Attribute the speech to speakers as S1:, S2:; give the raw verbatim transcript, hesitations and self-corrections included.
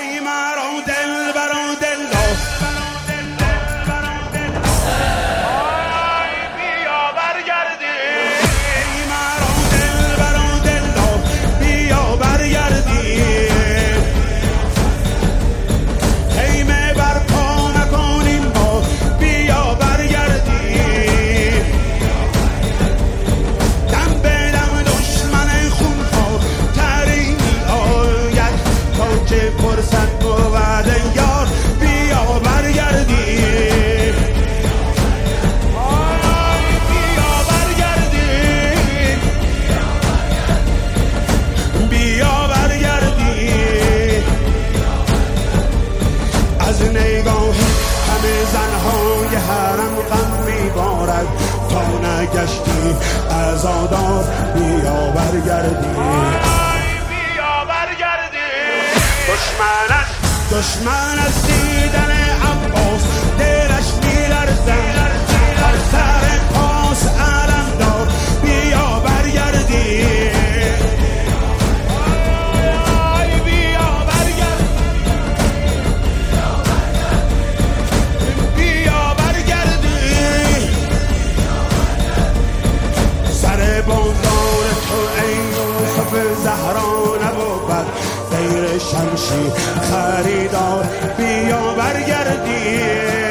S1: ای مرا دل برا دل ای بیا برگردی ای مرا دل برا دل بیا برگردی خیمه برپا نکنیم با بیا برگردی دم به دم دشمن خونخوار تری می آید تا که فرصت بود یار بیا برگردی آی بیا برگردی بیا برگردی از نگاه همه زنهای حرم غم میبارد تا نگشتی عزادار بیا برگردی بیا برگردی دشمن است دشمن از دیدن عباس دلش میلرزد هر سر پاس علم دار بیا برگردی آی بیا برگردی بیا برگردی سر بندان تو ای یوسف زهرا نبود غیر شمشیر خریدار بیا برگردی